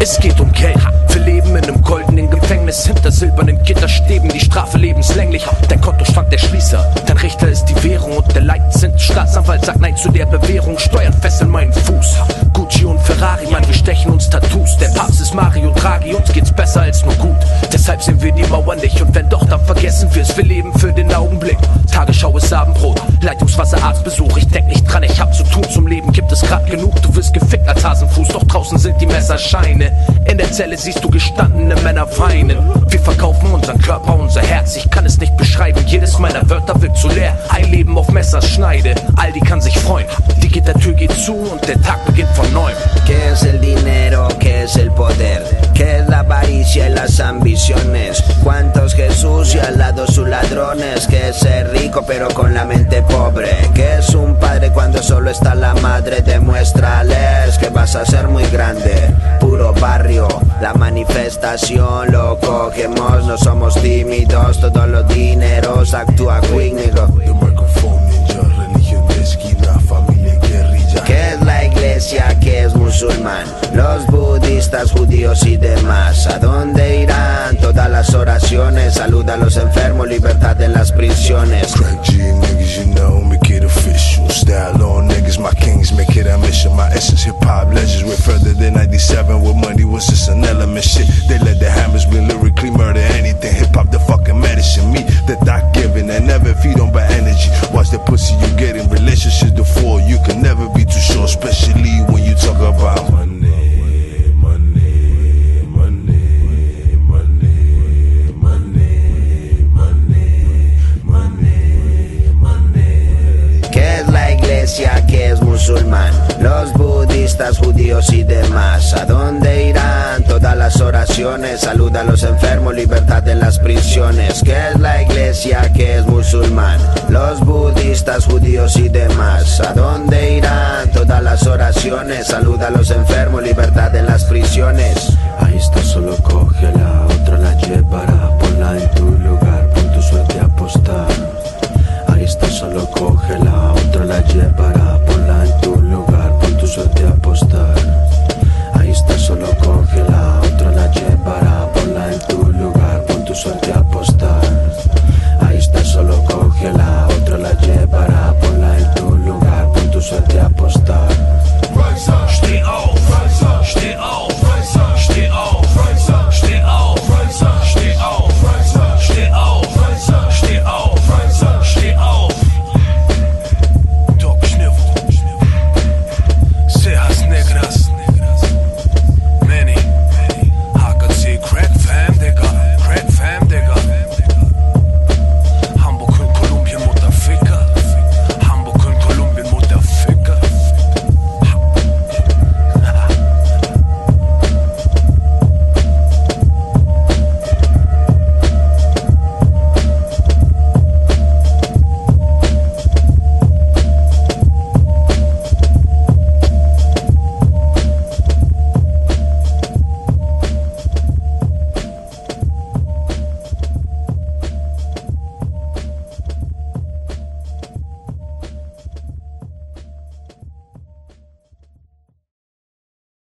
Es geht um Geld. Wir leben in einem goldenen Gefängnis hinter silbernen Gitterstäben, die Strafe lebenslänglich. Dein Kontostand der Schließer, dein Richter ist die Währung und der Leitzins. Staatsanwalt sagt nein zu der Bewährung. Steuern fesseln meinen Fuß. Gucci und Ferrari, Mann, wir stechen uns Tattoos. Der Papst ist Mario Draghi, uns geht's besser als nur gut. Deshalb sehen wir die Mauer nicht und wenn doch, dann vergessen wir's. Wir leben für den Augenblick. Tagesschau ist Abendbrot, Leitungswasser, Arztbesuch. Ich denk nicht dran, ich hab zu tun. Zum Leben gibt es grad genug. Du wirst gefickt als Hasenfuß, doch draußen sind die Messerscheine. In der Zelle siehst du gestandene Männer weinen. Wir verkaufen unseren Körper, unser Herz. Ich kann es nicht beschreiben, jedes meiner Wörter wird zu leer. Ein Leben auf Messerschneide, Aldi kann sich freuen. Die Gittertür geht zu und der Tag beginnt von neuem. ¿Qué es el dinero? ¿Qué es el poder? ¿Qué es la avaricia y las ambiciones? ¿Cuántos Jesús y al lado sus ladrones? ¿Qué es ser rico pero con la mente pobre? ¿Qué es un padre cuando solo está la madre? Demuéstrales que vas a ser muy grande. Puro barrio, la manifestación lo cogemos. No somos tímidos, todos los dineros actúa quick, nigga. ¿Qué es la iglesia? ¿Qué es musulmán? Los budistas, judíos y demás. ¿A dónde irán todas las oraciones? Salud a los enfermos, libertad en las prisiones. Crack G niggas, you know, make it official. Style on niggas, my kings, make it a mission. My essence, hip-hop legends went further than 97. With money was just an element, shit. They let the hammers be lyrically murder anything. Hip-hop the fucking medicine. Me, the doc giving and never feed on by energy. Watch the pussy you get in relationships before. You can never be too sure, especially when you talk about money. Que es musulmán, los budistas, judíos y demás. ¿A dónde irán todas las oraciones? Salud a los enfermos, libertad en las prisiones. ¿Qué es la iglesia? Que es musulmán, los budistas, judíos y demás. ¿A dónde irán todas las oraciones? Salud a los enfermos, libertad en las prisiones. Ahí está, solo cógela, otra la llevará. Ponla en tu lugar, pon tu suerte a apostar. Ahí está, solo cógela, otro la llevará. Ponla en tu lugar, pon tu suerte a apostar. Ahí está, solo cógela, otro la llevará. Ponla en tu lugar, pon tu suerte a